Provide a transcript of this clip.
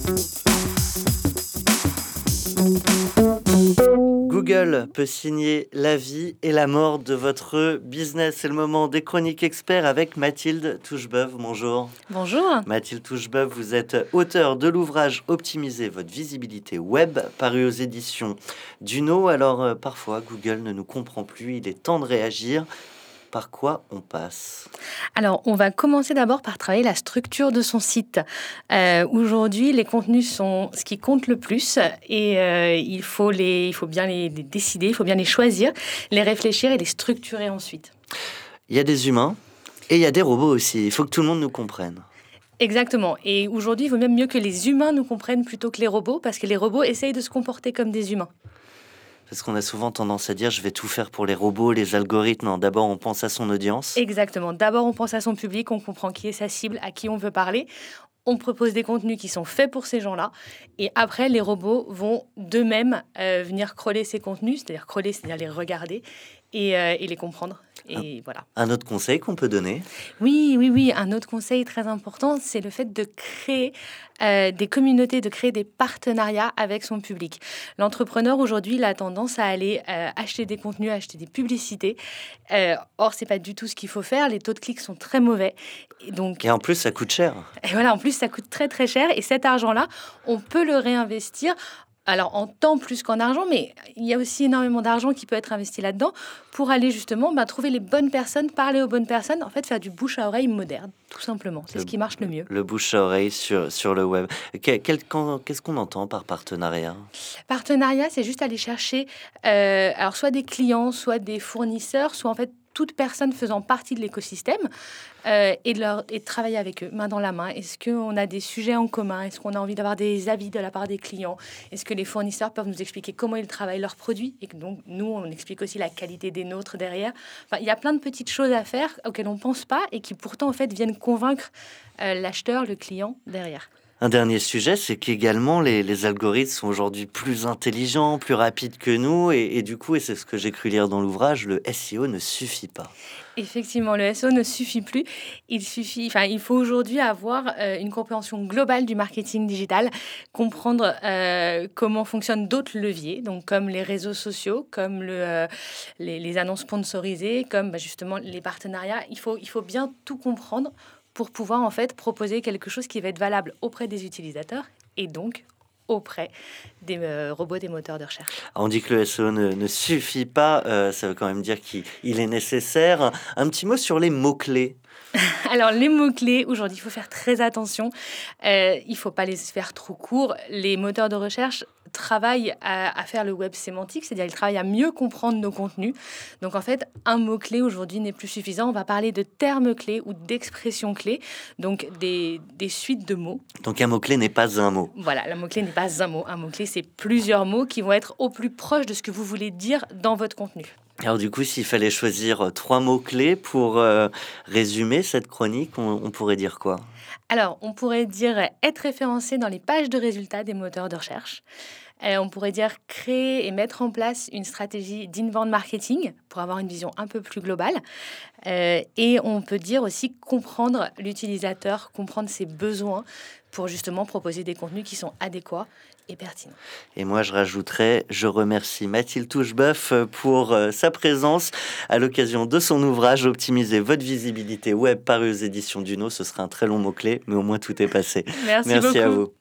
Google peut signer la vie et la mort de votre business. C'est le moment des chroniques experts avec Mathilde Touchebeuf. Bonjour. Bonjour. Mathilde Touchebeuf, vous êtes auteure de l'ouvrage Optimiser votre visibilité web, paru aux éditions Duno. Alors parfois, Google ne nous comprend plus. Il est temps de réagir. Par quoi on passe? Alors, on va commencer d'abord par travailler la structure de son site. Aujourd'hui, les contenus sont ce qui compte le plus et il faut bien les décider, il faut bien les choisir, les réfléchir et les structurer ensuite. Il y a des humains et il y a des robots aussi. Il faut que tout le monde nous comprenne. Exactement. Et aujourd'hui, il vaut même mieux que les humains nous comprennent plutôt que les robots, parce que les robots essayent de se comporter comme des humains. Parce qu'on a souvent tendance à dire je vais tout faire pour les robots, les algorithmes. Non, d'abord, on pense à son audience. Exactement. D'abord, on pense à son public, on comprend qui est sa cible, à qui on veut parler. On propose des contenus qui sont faits pour ces gens-là. Et après, les robots vont d'eux-mêmes venir crawler ces contenus, c'est-à-dire les regarder et les comprendre. Et voilà. Un autre conseil qu'on peut donner? Oui. Un autre conseil très important, c'est le fait de créer des communautés, de créer des partenariats avec son public. L'entrepreneur, aujourd'hui, il a tendance à aller acheter des contenus, acheter des publicités. Or, c'est pas du tout ce qu'il faut faire. Les taux de clics sont très mauvais. Et en plus, ça coûte cher. Et voilà, en plus, ça coûte très, très cher. Et cet argent-là, on peut le réinvestir. Alors, en temps plus qu'en argent, mais il y a aussi énormément d'argent qui peut être investi là-dedans pour aller justement trouver les bonnes personnes, parler aux bonnes personnes, en fait, faire du bouche à oreille moderne, tout simplement. C'est ce qui marche le mieux. Le bouche à oreille sur le web. Qu'est-ce qu'on entend par partenariat? Partenariat, c'est juste aller chercher alors soit des clients, soit des fournisseurs, soit en fait toute personne faisant partie de l'écosystème et de travailler avec eux, main dans la main. Est-ce qu'on a des sujets en commun? Est-ce qu'on a envie d'avoir des avis de la part des clients? Est-ce que les fournisseurs peuvent nous expliquer comment ils travaillent leurs produits? Et que donc, nous, on explique aussi la qualité des nôtres derrière. Enfin, il y a plein de petites choses à faire auxquelles on ne pense pas et qui pourtant, en fait, viennent convaincre l'acheteur, le client derrière. Un dernier sujet, c'est qu'également les algorithmes sont aujourd'hui plus intelligents, plus rapides que nous, et du coup, et c'est ce que j'ai cru lire dans l'ouvrage, le SEO ne suffit pas. Effectivement, le SEO ne suffit plus. Il faut aujourd'hui avoir une compréhension globale du marketing digital, comprendre comment fonctionnent d'autres leviers, donc comme les réseaux sociaux, comme les annonces sponsorisées, comme justement les partenariats. Il faut bien tout comprendre pour pouvoir en fait proposer quelque chose qui va être valable auprès des utilisateurs et donc auprès des robots, des moteurs de recherche. On dit que le SEO ne suffit pas, ça veut quand même dire qu'il est nécessaire. Un petit mot sur les mots-clés. Alors, les mots-clés, aujourd'hui, il faut faire très attention. Il ne faut pas les faire trop courts. Les moteurs de recherche travaillent à faire le web sémantique, c'est-à-dire ils travaillent à mieux comprendre nos contenus. Donc, en fait, un mot-clé aujourd'hui n'est plus suffisant. On va parler de termes clés ou d'expressions clés, donc des suites de mots. Donc, un mot-clé n'est pas un mot. Voilà, le mot-clé n'est pas un mot. Un mot-clé, c'est plusieurs mots qui vont être au plus proche de ce que vous voulez dire dans votre contenu. Alors du coup, s'il fallait choisir 3 mots-clés pour résumer cette chronique, on pourrait dire quoi? Alors, on pourrait dire être référencé dans les pages de résultats des moteurs de recherche. On pourrait dire créer et mettre en place une stratégie d'inbound marketing pour avoir une vision un peu plus globale. Et on peut dire aussi comprendre l'utilisateur, comprendre ses besoins pour justement proposer des contenus qui sont adéquats et pertinents. Et moi, je rajouterais, je remercie Mathilde Touchebeuf pour sa présence à l'occasion de son ouvrage Optimiser votre visibilité web, paru aux éditions Duno. Ce sera un très long mot-clé, mais au moins tout est passé. Merci beaucoup. À vous.